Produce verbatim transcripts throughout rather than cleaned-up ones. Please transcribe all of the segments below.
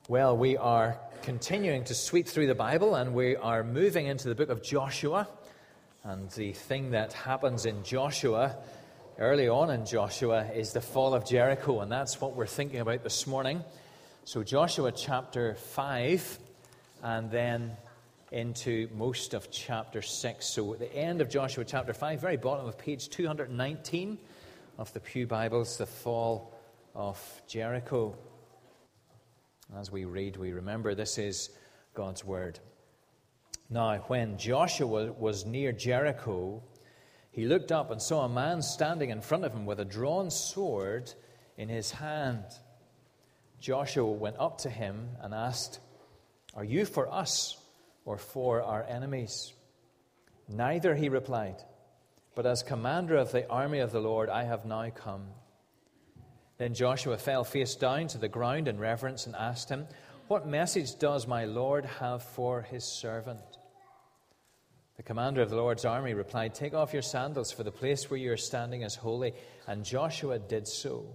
Well, we are continuing to sweep through the Bible, and we are moving into the book of Joshua. And the thing that happens in Joshua, early on in Joshua, is the fall of Jericho, and that's what we're thinking about this morning. So Joshua chapter five, and then into most of chapter six. So at the end of Joshua chapter five, very bottom of page two hundred nineteen of the Pew Bibles, the fall of Jericho. As we read, we remember this is God's word. Now, when Joshua was near Jericho, he looked up and saw a man standing in front of him with a drawn sword in his hand. Joshua went up to him and asked, "Are you for us or for our enemies?" "Neither," he replied, "but as commander of the army of the Lord, I have now come." Then Joshua fell face down to the ground in reverence and asked him, "What message does my Lord have for his servant?" The commander of the Lord's army replied, "Take off your sandals, for the place where you are standing is holy." And Joshua did so.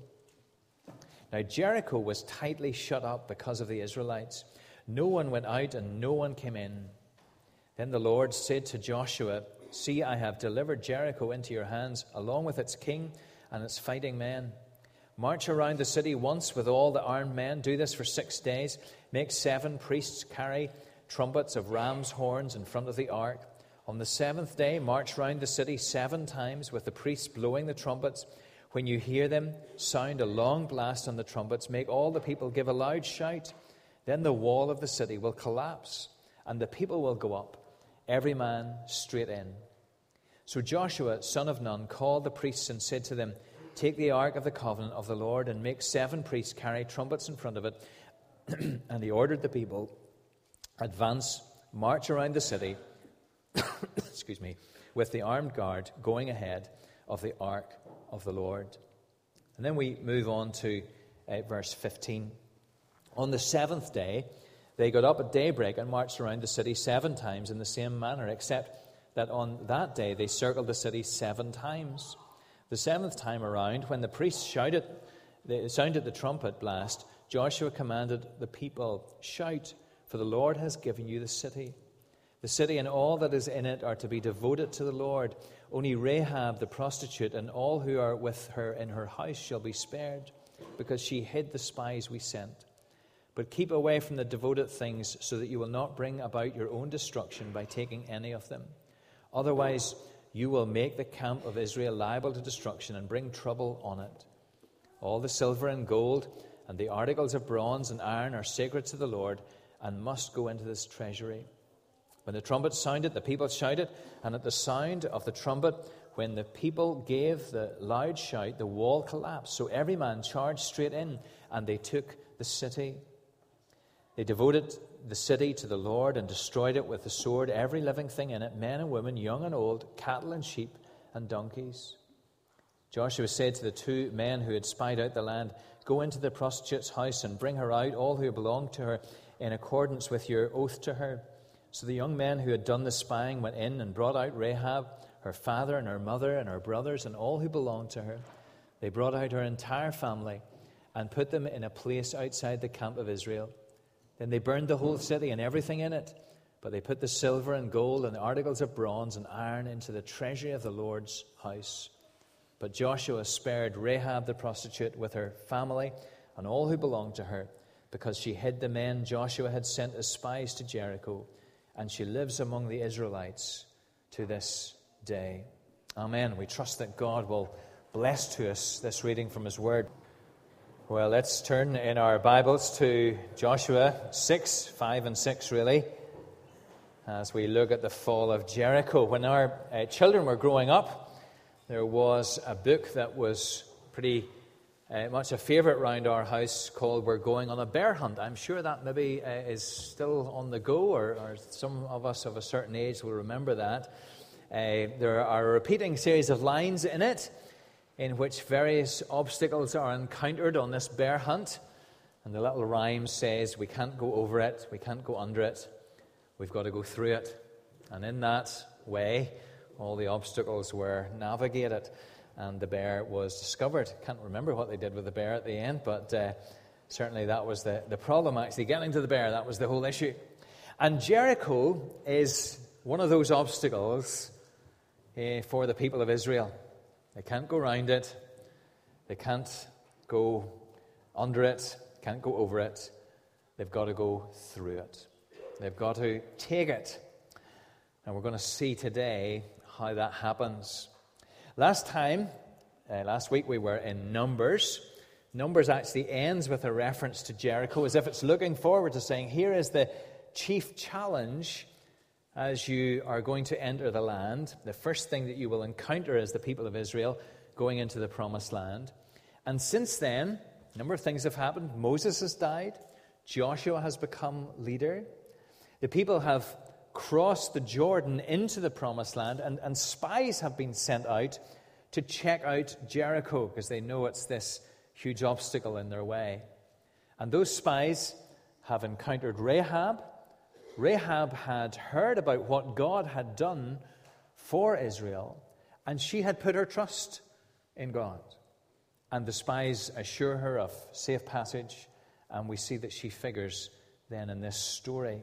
Now Jericho was tightly shut up because of the Israelites. No one went out and no one came in. Then the Lord said to Joshua, "See, I have delivered Jericho into your hands, along with its king and its fighting men. March around the city once with all the armed men. Do this for six days. Make seven priests carry trumpets of ram's horns in front of the ark. On the seventh day, march round the city seven times with the priests blowing the trumpets. When you hear them sound a long blast on the trumpets, make all the people give a loud shout. Then the wall of the city will collapse, and the people will go up, every man straight in." So Joshua, son of Nun, called the priests and said to them, "Take the ark of the covenant of the Lord and make seven priests carry trumpets in front of it." And he ordered the people, "Advance, march around the city," excuse me, with the armed guard going ahead of the ark of the Lord. And then we move on to uh, verse fifteen. On the seventh day, they got up at daybreak and marched around the city seven times in the same manner, except that on that day they circled the city seven times. The seventh time around, when the priests shouted, they sounded the trumpet blast, Joshua commanded the people, "Shout, for the Lord has given you the city. The city and all that is in it are to be devoted to the Lord. Only Rahab the prostitute and all who are with her in her house shall be spared, because she hid the spies we sent. But keep away from the devoted things, so that you will not bring about your own destruction by taking any of them. Otherwise, you will make the camp of Israel liable to destruction and bring trouble on it. All the silver and gold and the articles of bronze and iron are sacred to the Lord and must go into this treasury." When the trumpet sounded, the people shouted, and at the sound of the trumpet, when the people gave the loud shout, the wall collapsed. So every man charged straight in, and they took the city. They devoted the city to the Lord and destroyed it with the sword, every living thing in it, men and women, young and old, cattle and sheep and donkeys. Joshua said to the two men who had spied out the land, "Go into the prostitute's house and bring her out, all who belong to her, in accordance with your oath to her." So the young men who had done the spying went in and brought out Rahab, her father and her mother and her brothers and all who belonged to her. They brought out her entire family and put them in a place outside the camp of Israel. Then they burned the whole city and everything in it, but they put the silver and gold and the articles of bronze and iron into the treasury of the Lord's house. But Joshua spared Rahab the prostitute with her family and all who belonged to her, because she hid the men Joshua had sent as spies to Jericho, and she lives among the Israelites to this day. Amen. We trust that God will bless to us this reading from his word. Well, let's turn in our Bibles to Joshua six, five and six, really, as we look at the fall of Jericho. When our uh, children were growing up, there was a book that was pretty uh, much a favourite around our house called "We're Going on a Bear Hunt." I'm sure that maybe uh, is still on the go, or, or some of us of a certain age will remember that. Uh, there are a repeating series of lines in it, in which various obstacles are encountered on this bear hunt. And the little rhyme says, we can't go over it, we can't go under it, we've got to go through it. And in that way, all the obstacles were navigated, and the bear was discovered. Can't remember what they did with the bear at the end, but uh, Certainly that was the, the problem, actually. Getting to the bear, that was the whole issue. And Jericho is one of those obstacles uh, for the people of Israel. They can't go around it. They can't go under it. Can't go over it. They've got to go through it. They've got to take it. And we're going to see today how that happens. Last time, uh, last week, we were in Numbers. Numbers actually ends with a reference to Jericho, as if it's looking forward to saying, here is the chief challenge as you are going to enter the land. The first thing that you will encounter as the people of Israel going into the promised land. And since then, a number of things have happened. Moses has died. Joshua has become leader. The people have crossed the Jordan into the promised land, and, and spies have been sent out to check out Jericho because they know it's this huge obstacle in their way. And those spies have encountered Rahab. Rahab had heard about what God had done for Israel, and she had put her trust in God. And the spies assure her of safe passage, and we see that she figures then in this story.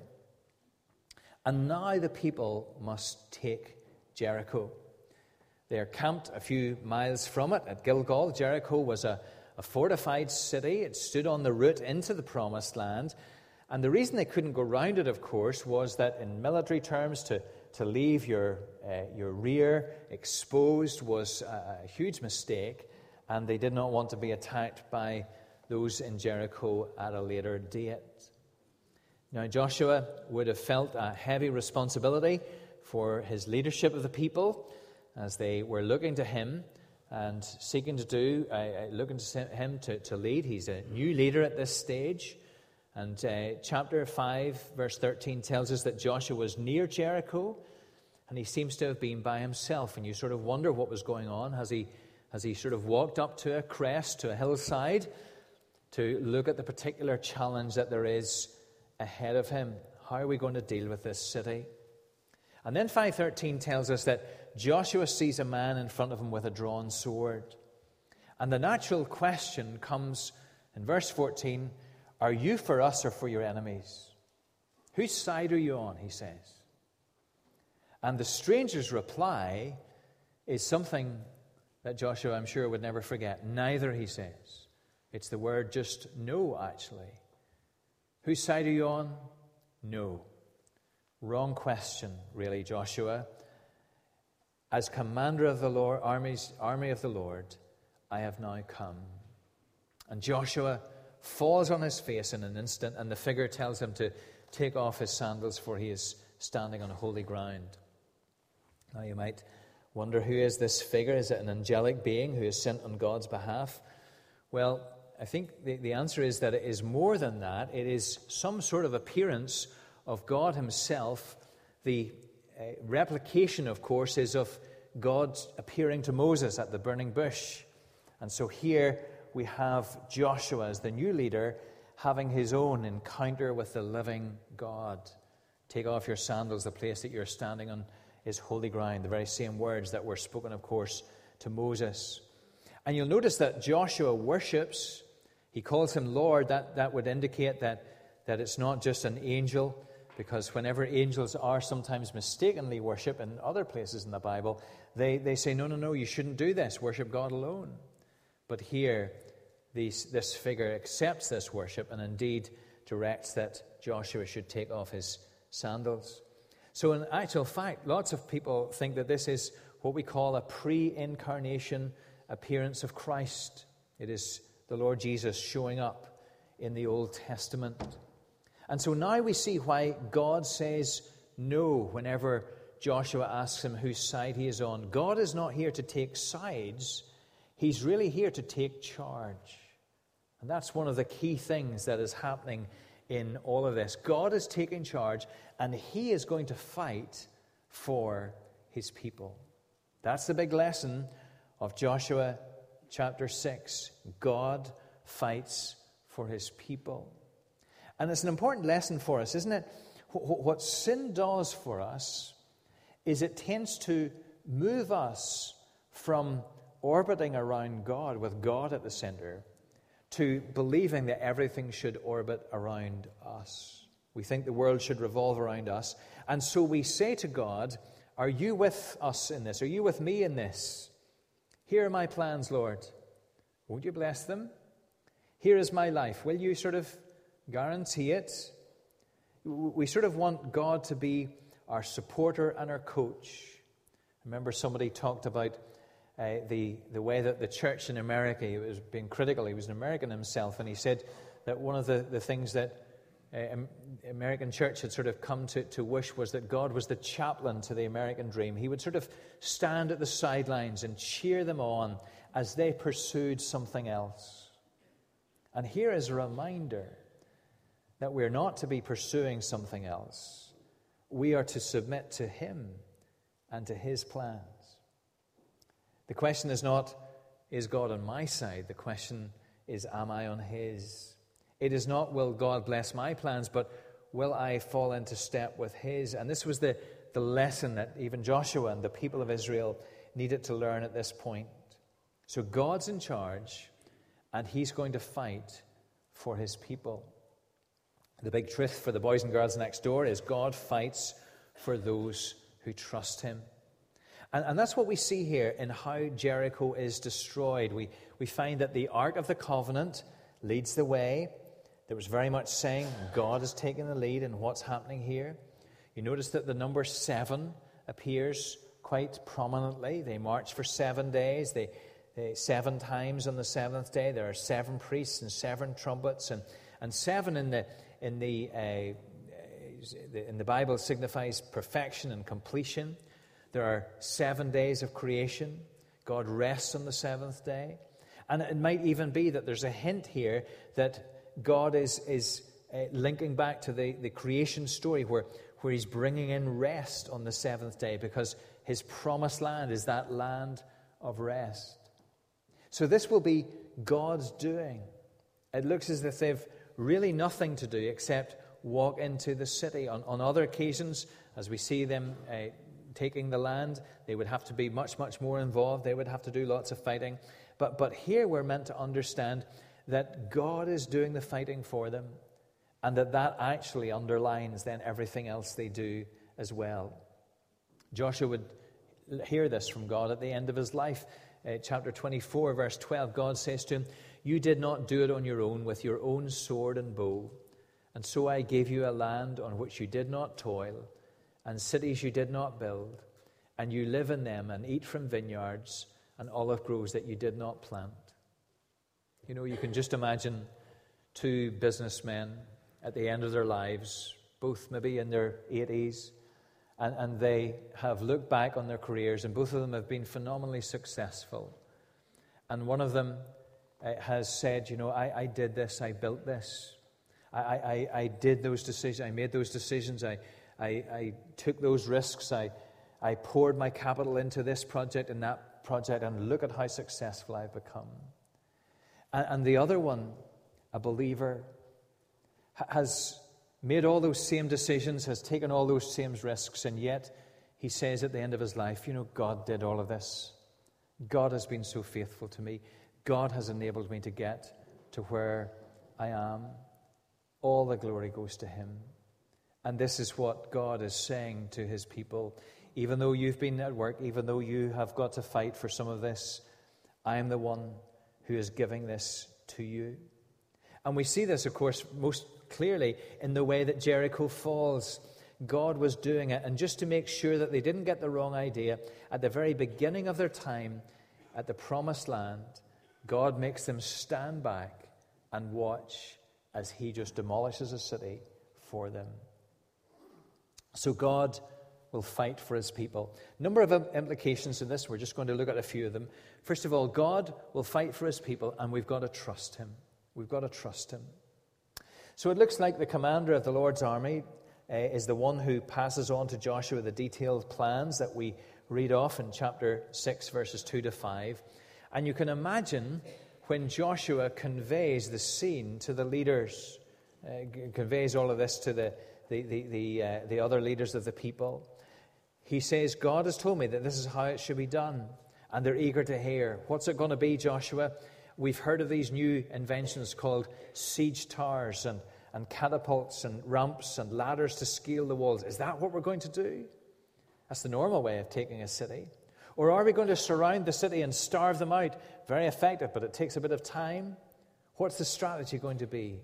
And now the people must take Jericho. They are camped a few miles from it at Gilgal. Jericho was a, a fortified city. It stood on the route into the promised land. And the reason they couldn't go round it, of course, was that in military terms, to, to leave your, uh, your rear exposed was a, a huge mistake. And they did not want to be attacked by those in Jericho at a later date. Now, Joshua would have felt a heavy responsibility for his leadership of the people as they were looking to him and seeking to do, uh, looking to him to, to lead. He's a new leader at this stage. And uh, chapter five, verse thirteen tells us that Joshua was near Jericho, and he seems to have been by himself. And you sort of wonder what was going on. Has he, has he sort of walked up to a crest, to a hillside, to look at the particular challenge that there is ahead of him? How are we going to deal with this city? And then five thirteen tells us that Joshua sees a man in front of him with a drawn sword. And the natural question comes in verse fourteen, are you for us or for your enemies? Whose side are you on, he says. And the stranger's reply is something that Joshua, I'm sure, would never forget. Neither, he says. It's the word just no, actually. Whose side are you on? No. Wrong question, really, Joshua. As commander of the Lord, armies, army of the Lord, I have now come. And Joshua falls on his face in an instant, and the figure tells him to take off his sandals, for he is standing on holy ground. Now you might wonder, who is this figure? Is it an angelic being who is sent on God's behalf? Well, I think the, the answer is that it is more than that. It is some sort of appearance of God himself. The uh, replication, of course, is of God appearing to Moses at the burning bush. And so here we have Joshua as the new leader having his own encounter with the living God. Take off your sandals, the place that you're standing on is holy ground. The very same words that were spoken, of course, to Moses. And you'll notice that Joshua worships. He calls him Lord. That, that would indicate that, that it's not just an angel, because whenever angels are sometimes mistakenly worshipped in other places in the Bible, they, they say, no, no, no, you shouldn't do this. Worship God alone. But here, these, this figure accepts this worship and indeed directs that Joshua should take off his sandals. So in actual fact, lots of people think that this is what we call a pre-incarnation appearance of Christ. It is the Lord Jesus showing up in the Old Testament. And so now we see why God says no whenever Joshua asks him whose side he is on. God is not here to take sides. He's really here to take charge. And that's one of the key things that is happening in all of this. God is taking charge, and he is going to fight for his people. That's the big lesson of Joshua chapter six. God fights for his people. And it's an important lesson for us, isn't it? What sin does for us is it tends to move us from orbiting around God with God at the center to believing that everything should orbit around us. We think the world should revolve around us. And so we say to God, are you with us in this? Are you with me in this? Here are my plans, Lord. Won't you bless them? Here is my life. Will you sort of guarantee it? We sort of want God to be our supporter and our coach. I remember somebody talked about uh, the, the way that the church in America, he was being critical, he was an American himself, and he said that one of the, the things that uh, American church had sort of come to, to wish was that God was the chaplain to the American dream. He would sort of stand at the sidelines and cheer them on as they pursued something else. And here is a reminder that we're not to be pursuing something else. We are to submit to Him and to His plans. The question is not, is God on my side? The question is, am I on His? It is not, will God bless my plans, but will I fall into step with His? And this was the, the lesson that even Joshua and the people of Israel needed to learn at this point. So God's in charge, and He's going to fight for His people. The big truth for the boys and girls next door is God fights for those who trust Him. And, and that's what we see here in how Jericho is destroyed. We, we find that the Ark of the Covenant leads the way. There was very much saying God is taking the lead in what's happening here. You notice that the number seven appears quite prominently. They march for seven days. They, they seven times on the seventh day. There are seven priests and seven trumpets, and and seven in the in the uh, in the Bible signifies perfection and completion. There are seven days of creation. God rests on the seventh day, and it might even be that there's a hint here that God is is uh, linking back to the, the creation story where where He's bringing in rest on the seventh day, because His promised land is that land of rest. So this will be God's doing. It looks as if they've really nothing to do except walk into the city. On, on other occasions, as we see them uh, taking the land, they would have to be much, much more involved. They would have to do lots of fighting. But, but here we're meant to understand that God is doing the fighting for them, and that that actually underlines then everything else they do as well. Joshua would hear this from God at the end of his life. Uh, chapter twenty-four, verse twelve, God says to him, "You did not do it on your own with your own sword and bow. And so I gave you a land on which you did not toil, and cities you did not build, and you live in them and eat from vineyards and olive groves that you did not plant." You know, you can just imagine two businessmen at the end of their lives, both maybe in their eighties, and, and they have looked back on their careers, and both of them have been phenomenally successful. And one of them uh, has said, you know, I, I did this, I built this. I, I, I did those decisions, I made those decisions, I, I, I took those risks, I, I poured my capital into this project and that project, and look at how successful I've become. And, and the other one, a believer, ha- has made all those same decisions, has taken all those same risks, and yet he says at the end of his life, you know, God did all of this. God has been so faithful to me. God has enabled me to get to where I am. All the glory goes to Him. And this is what God is saying to His people. Even though you've been at work, even though you have got to fight for some of this, I am the one who is giving this to you. And we see this, of course, most clearly in the way that Jericho falls. God was doing it. And just to make sure that they didn't get the wrong idea, at the very beginning of their time at the Promised Land, God makes them stand back and watch as He just demolishes a city for them. So God will fight for His people. A number of implications in this. We're just going to look at a few of them. First of all, God will fight for His people, and we've got to trust Him. We've got to trust Him. So it looks like the commander of the Lord's army uh, is the one who passes on to Joshua the detailed plans that we read off in chapter six, verses two to five. And you can imagine when Joshua conveys the scene to the leaders, uh, conveys all of this to the the the the, uh, the other leaders of the people. He says, God has told me that this is how it should be done. And they're eager to hear. What's it going to be, Joshua? We've heard of these new inventions called siege towers and, and catapults and ramps and ladders to scale the walls. Is that what we're going to do? That's the normal way of taking a city. Or are we going to surround the city and starve them out? Very effective, but it takes a bit of time. What's the strategy going to be?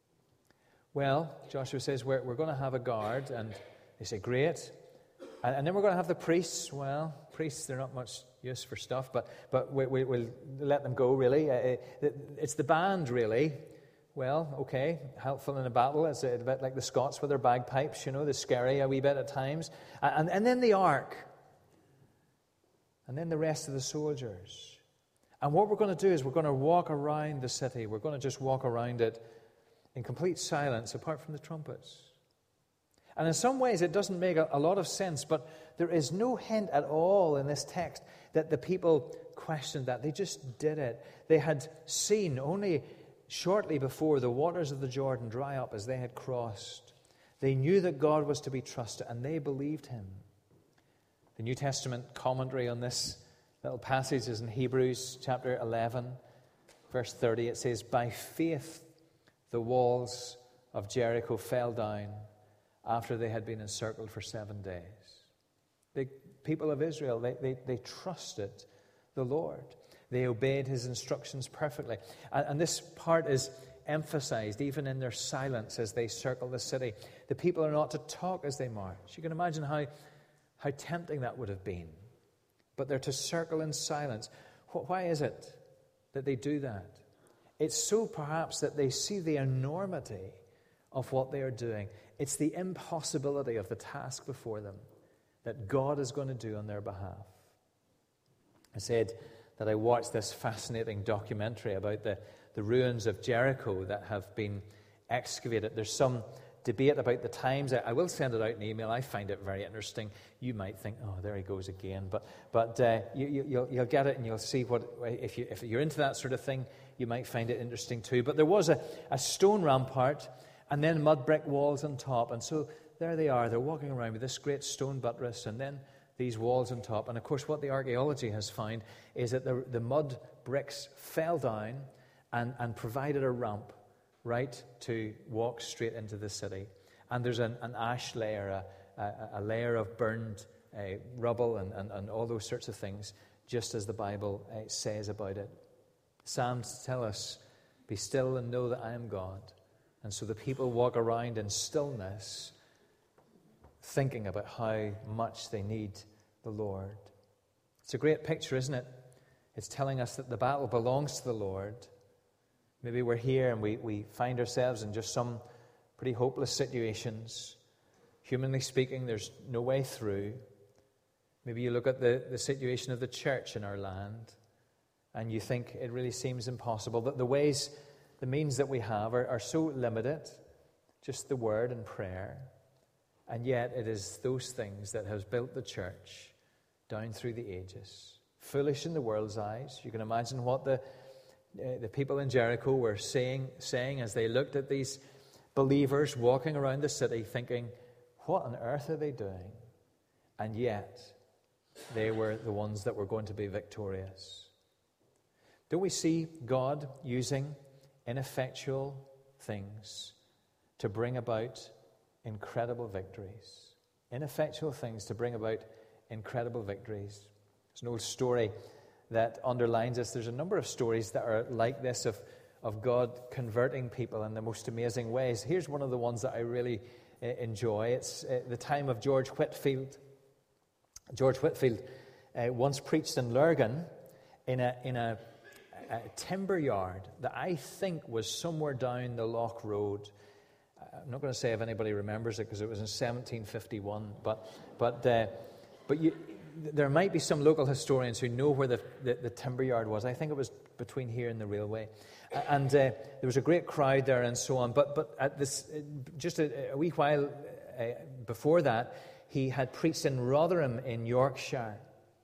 Well, Joshua says we're, we're going to have a guard, and they say, great. And, and then we're going to have the priests. Well, priests, they're not much use for stuff, but, but we, we, we'll let them go, really. Uh, it's the band, really. Well, okay, helpful in a battle. It's a bit like the Scots with their bagpipes, you know, they're scary a wee bit at times. And, and then the ark. And then the rest of the soldiers. And what we're going to do is we're going to walk around the city. We're going to just walk around it in complete silence, apart from the trumpets. And in some ways it doesn't make a, a lot of sense, but there is no hint at all in this text that the people questioned that. They just did it. They had seen only shortly before the waters of the Jordan dry up as they had crossed. They knew that God was to be trusted, and they believed him. The New Testament commentary on this little passage is in Hebrews chapter eleven, verse thirty. It says, by faith the walls of Jericho fell down after they had been encircled for seven days. The people of Israel, they, they, they trusted the Lord. They obeyed his instructions perfectly. And, and this part is emphasized even in their silence as they circle the city. The people are not to talk as they march. You can imagine how, how tempting that would have been. But they're to circle in silence. Why is it that they do that? It's so perhaps that they see the enormity of what they are doing. It's the impossibility of the task before them that God is going to do on their behalf. I said that I watched this fascinating documentary about the, the ruins of Jericho that have been excavated. There's some debate about the times. I, I will send it out in email. I find it very interesting. You might think, oh, there he goes again. But but uh, you, you, you'll, you'll get it and you'll see what, if, you, if you're into that sort of thing, you might find it interesting too. But there was a, a stone rampart and then mud brick walls on top. And so there they are. They're walking around with this great stone buttress and then these walls on top. And of course, what the archaeology has found is that the, the mud bricks fell down and, and provided a ramp right to walk straight into the city. And there's an, an ash layer, a, a, a layer of burned uh, rubble and, and, and all those sorts of things, just as the Bible uh, says about it. Psalms tell us, be still and know that I am God. And so the people walk around in stillness, thinking about how much they need the Lord. It's a great picture, isn't it? It's telling us that the battle belongs to the Lord. Maybe we're here and we, we find ourselves in just some pretty hopeless situations. Humanly speaking, there's no way through. Maybe you look at the, the situation of the church in our land and you think it really seems impossible. That the ways, the means that we have are, are so limited, just the word and prayer. And yet it is those things that has built the church down through the ages. Foolish in the world's eyes. You can imagine what the uh, the people in Jericho were saying, saying as they looked at these believers walking around the city, thinking, what on earth are they doing? And yet they were the ones that were going to be victorious. Don't we see God using ineffectual things to bring about incredible victories? Ineffectual things to bring about incredible victories. There's an old story that underlines this. There's a number of stories that are like this of, of God converting people in the most amazing ways. Here's one of the ones that I really uh, enjoy. It's uh, the time of George Whitefield. George Whitefield uh, once preached in Lurgan in a in a, a timber yard that I think was somewhere down the Loch Road. I'm not going to say if anybody remembers it because it was in seventeen fifty-one, but but uh, but you, there might be some local historians who know where the, the, the timber yard was. I think it was between here and the railway, and uh, there was a great crowd there and so on. But but at this, just a, a wee while uh, before that, he had preached in Rotherham in Yorkshire,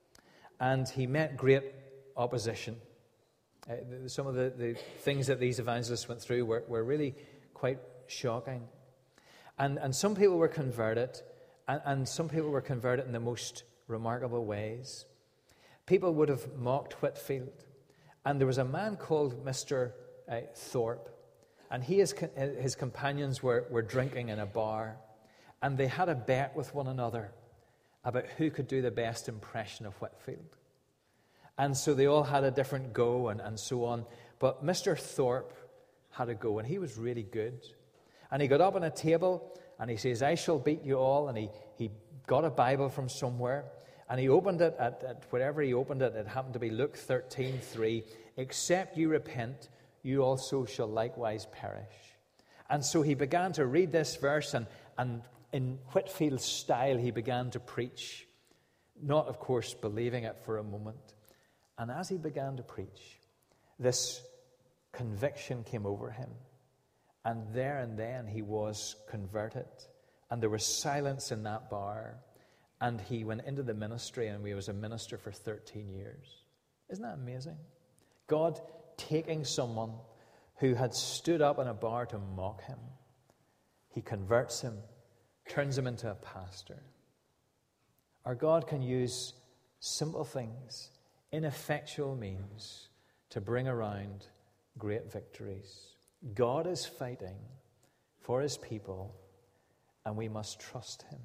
and he met great opposition. Uh, some of the, the things that these evangelists went through were, were really quite shocking. And and some people were converted, and, and some people were converted in the most remarkable ways. People would have mocked Whitefield, And there was a man called Mister Uh, Thorpe, and he his, his companions were, were drinking in a bar, and they had a bet with one another about who could do the best impression of Whitefield. And so they all had a different go and, and so on. But Mister Thorpe had a go, and he was really good. And he got up on a table, and he says, I shall beat you all. And he, he got a Bible from somewhere, and he opened it at, at wherever he opened it. It happened to be Luke thirteen three. Except you repent, you also shall likewise perish. And so he began to read this verse, and, and in Whitefield's style, he began to preach, not, of course, believing it for a moment. And as he began to preach, this conviction came over him. And there and then he was converted. And there was silence in that bar. And he went into the ministry, and he was a minister for thirteen years. Isn't that amazing? God taking someone who had stood up in a bar to mock him. He converts him, turns him into a pastor. Our God can use simple things, ineffectual means, to bring around great victories. God is fighting for his people, and we must trust him.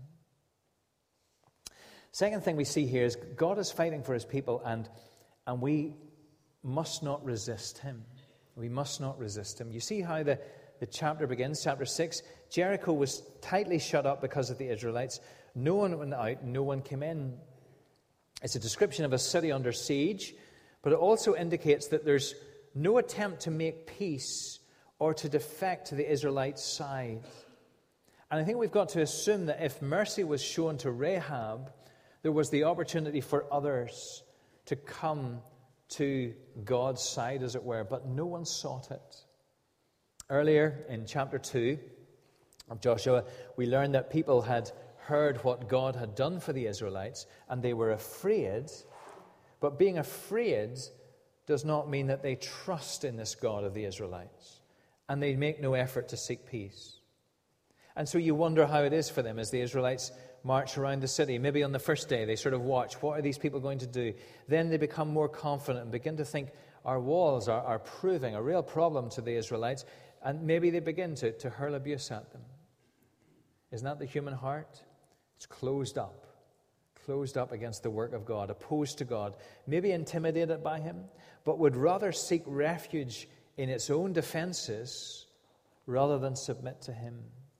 Second thing we see here is God is fighting for his people, and, and we must not resist him. We must not resist him. You see how the, the chapter begins, chapter six. Jericho was tightly shut up because of the Israelites. No one went out, no one came in. It's a description of a city under siege, but it also indicates that there's no attempt to make peace or to defect to the Israelites' side. And I think we've got to assume that if mercy was shown to Rahab, there was the opportunity for others to come to God's side, as it were, but no one sought it. Earlier in chapter two of Joshua, we learned that people had heard what God had done for the Israelites, and they were afraid. But being afraid does not mean that they trust in this God of the Israelites, and they make no effort to seek peace. And so you wonder how it is for them as the Israelites march around the city. Maybe on the first day they sort of watch, what are these people going to do? Then they become more confident and begin to think our walls are, are proving a real problem to the Israelites, and maybe they begin to, to hurl abuse at them. Isn't that the human heart? It's closed up, closed up against the work of God, opposed to God, maybe intimidated by him, but would rather seek refuge in its own defenses rather than submit to him.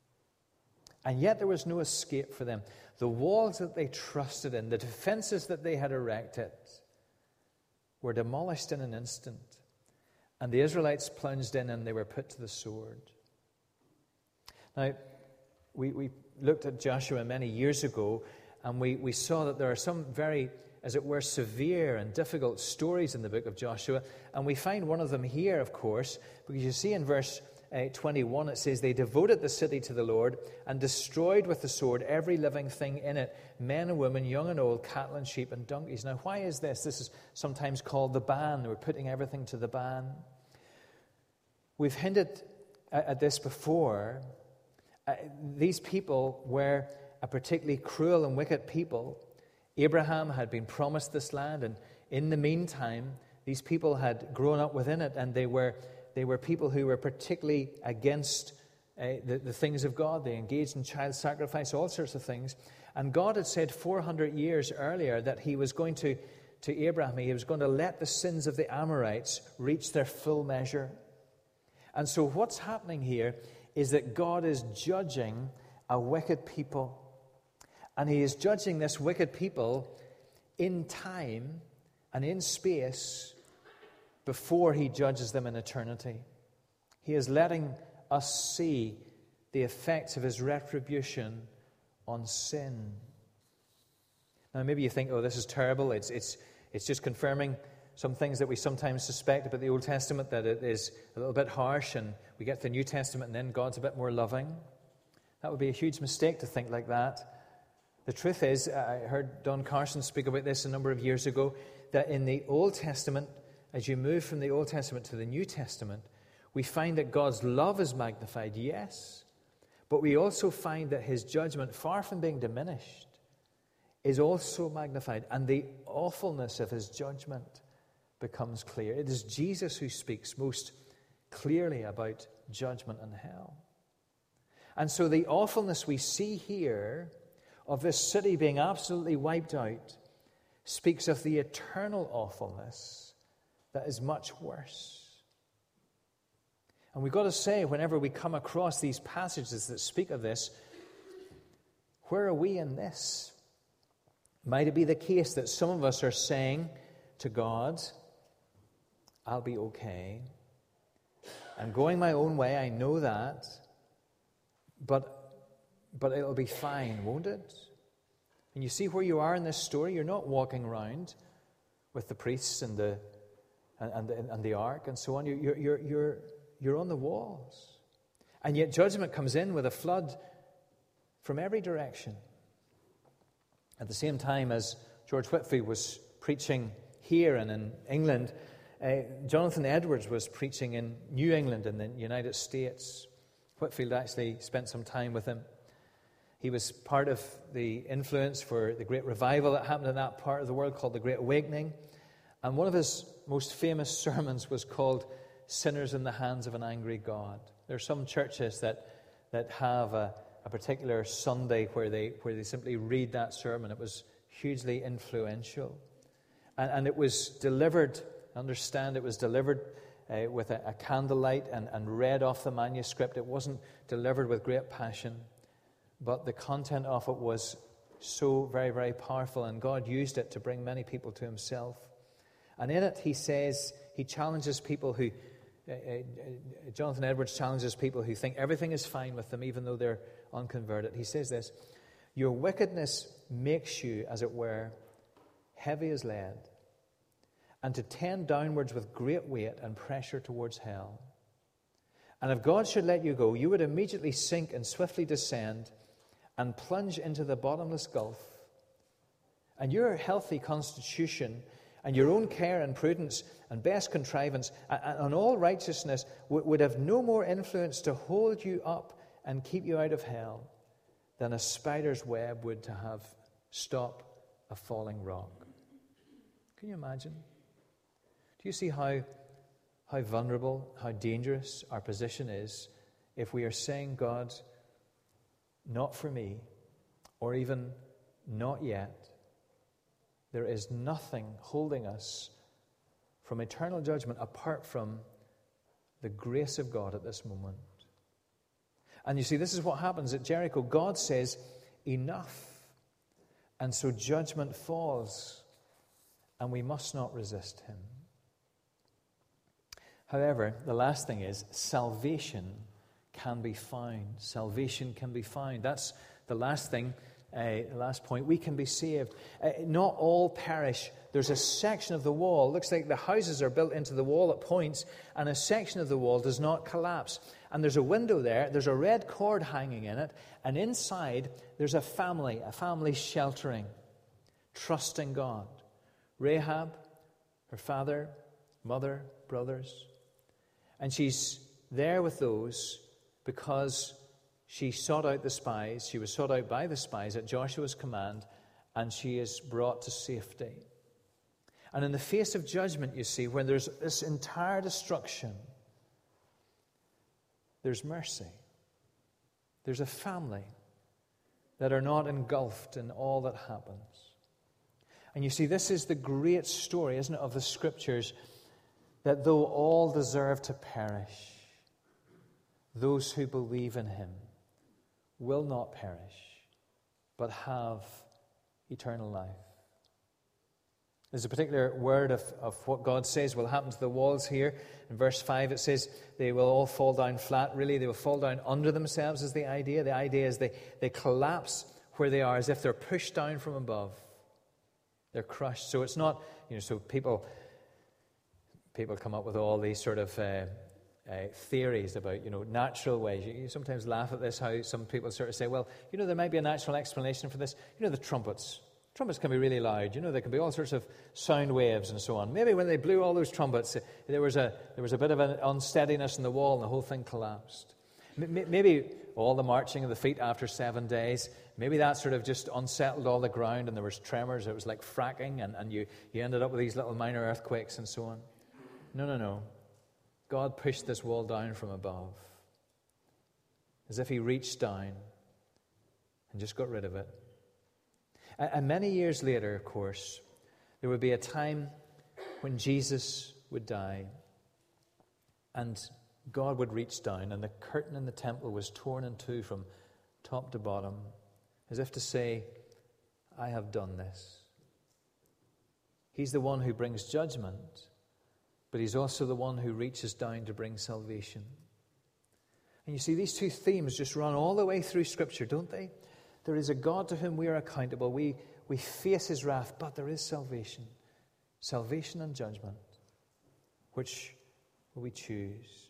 And yet there was no escape for them. The walls that they trusted in, the defenses that they had erected, were demolished in an instant. And the Israelites plunged in and they were put to the sword. Now, we, we looked at Joshua many years ago, and we, we saw that there are some very, as it were, severe and difficult stories in the book of Joshua. And we find one of them here, of course, because you see in verse Uh, twenty-one, it says, they devoted the city to the Lord and destroyed with the sword every living thing in it, men and women, young and old, cattle and sheep and donkeys. Now, why is this? This is sometimes called the ban. We're putting everything to the ban. We've hinted at, at this before. Uh, these people were a particularly cruel and wicked people. Abraham had been promised this land, and in the meantime, these people had grown up within it, and they were They were people who were particularly against uh, the, the things of God. They engaged in child sacrifice, all sorts of things. And God had said four hundred years earlier that he was going to, to Abraham, he was going to let the sins of the Amorites reach their full measure. And so what's happening here is that God is judging a wicked people. And he is judging this wicked people in time and in space before he judges them in eternity. He is letting us see the effects of his retribution on sin. Now, maybe you think, oh, this is terrible. It's, it's, it's just confirming some things that we sometimes suspect about the Old Testament, that it is a little bit harsh, and we get to the New Testament and then God's a bit more loving. That would be a huge mistake to think like that. The truth is, I heard Don Carson speak about this a number of years ago, that in the Old Testament, as you move from the Old Testament to the New Testament, we find that God's love is magnified, yes, but we also find that his judgment, far from being diminished, is also magnified, and the awfulness of his judgment becomes clear. It is Jesus who speaks most clearly about judgment and hell. And so the awfulness we see here of this city being absolutely wiped out speaks of the eternal awfulness that is much worse. And we've got to say, whenever we come across these passages that speak of this, where are we in this? Might it be the case that some of us are saying to God, I'll be okay. I'm going my own way, I know that, but, but it'll be fine, won't it? And you see where you are in this story? You're not walking around with the priests and the and, and, the, and the ark and so on. You're, you're, you're, you're on the walls. And yet judgment comes in with a flood from every direction. At the same time as George Whitefield was preaching here and in England, uh, Jonathan Edwards was preaching in New England in the United States. Whitefield actually spent some time with him. He was part of the influence for the great revival that happened in that part of the world called the Great Awakening. And one of his most famous sermons was called Sinners in the Hands of an Angry God. There are some churches that, that have a, a particular Sunday where they, where they simply read that sermon. It was hugely influential. And, and it was delivered, understand, it was delivered uh, with a, a candlelight and, and read off the manuscript. It wasn't delivered with great passion. But the content of it was so very, very powerful, and God used it to bring many people to himself. And in it, he says, he challenges people who, uh, uh, Jonathan Edwards challenges people who think everything is fine with them, even though they're unconverted. He says this, your wickedness makes you, as it were, heavy as lead, and to tend downwards with great weight and pressure towards hell. And if God should let you go, you would immediately sink and swiftly descend and plunge into the bottomless gulf. And your healthy constitution and your own care and prudence and best contrivance and, and all righteousness would, would have no more influence to hold you up and keep you out of hell than a spider's web would to have stop a falling rock. Can you imagine? Do you see how, how vulnerable, how dangerous our position is if we are saying, God, not for me, or even not yet? There is nothing holding us from eternal judgment apart from the grace of God at this moment. And you see, this is what happens at Jericho. God says, enough. And so judgment falls, and we must not resist him. However, the last thing is salvation can be found. Salvation can be found. That's the last thing, uh, the last point. We can be saved. Uh, not all perish. There's a section of the wall. Looks like the houses are built into the wall at points, and a section of the wall does not collapse. And there's a window there. There's a red cord hanging in it. And inside, there's a family, a family sheltering, trusting God. Rahab, her father, mother, brothers. And she's there with those because she sought out the spies. She was sought out by the spies at Joshua's command, and she is brought to safety. And in the face of judgment, you see, when there's this entire destruction, there's mercy. There's a family that are not engulfed in all that happens. And you see, this is the great story, isn't it, of the Scriptures, that though all deserve to perish, those who believe in him will not perish, but have eternal life. There's a particular word of, of what God says will happen to the walls here. In verse five it says they will all fall down flat. Really, they will fall down under themselves is the idea. The idea is they, they collapse where they are as if they're pushed down from above. They're crushed. So it's not, you know, so people... People come up with all these sort of uh, uh, theories about, you know, natural ways. You, you sometimes laugh at this, how some people sort of say, well, you know, there might be a natural explanation for this. You know, the trumpets. Trumpets can be really loud. You know, there can be all sorts of sound waves and so on. Maybe when they blew all those trumpets, there was a there was a bit of an unsteadiness in the wall and the whole thing collapsed. M- maybe all the marching of the feet after seven days, maybe that sort of just unsettled all the ground and there was tremors. It was like fracking and, and you, you ended up with these little minor earthquakes and so on. No, no, no. God pushed this wall down from above as if he reached down and just got rid of it. And, and many years later, of course, there would be a time when Jesus would die and God would reach down and the curtain in the temple was torn in two from top to bottom, as if to say, I have done this. He's the one who brings judgment, but he's also the one who reaches down to bring salvation. And you see, these two themes just run all the way through Scripture, don't they? There is a God to whom we are accountable. We, we face his wrath, but there is salvation. Salvation and judgment. Which will we choose?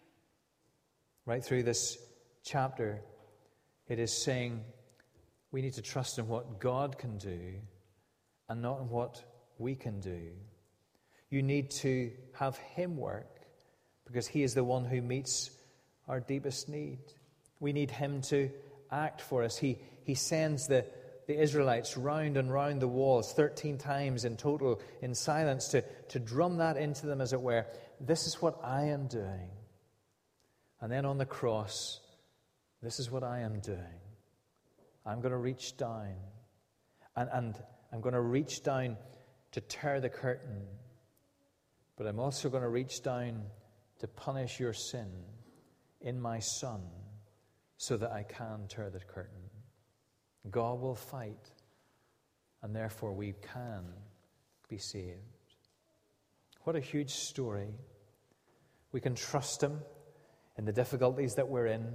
Right through this chapter, it is saying we need to trust in what God can do and not in what we can do. You need to have him work because he is the one who meets our deepest need. We need him to act for us. He, he sends the, the Israelites round and round the walls thirteen times in total in silence to, to drum that into them, as it were. This is what I am doing. And then on the cross, this is what I am doing. I'm going to reach down. And, and I'm going to reach down to tear the curtain. But I'm also going to reach down to punish your sin in my Son so that I can tear the curtain. God will fight, and therefore we can be saved. What a huge story. We can trust him in the difficulties that we're in.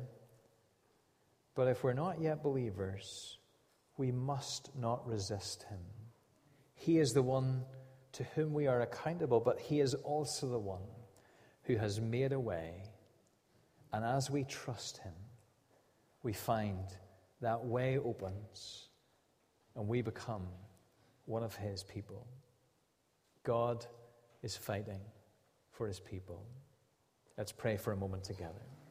But if we're not yet believers, we must not resist him. He is the one to whom we are accountable, but he is also the one who has made a way. And as we trust him, we find that way opens and we become one of his people. God is fighting for his people. Let's pray for a moment together.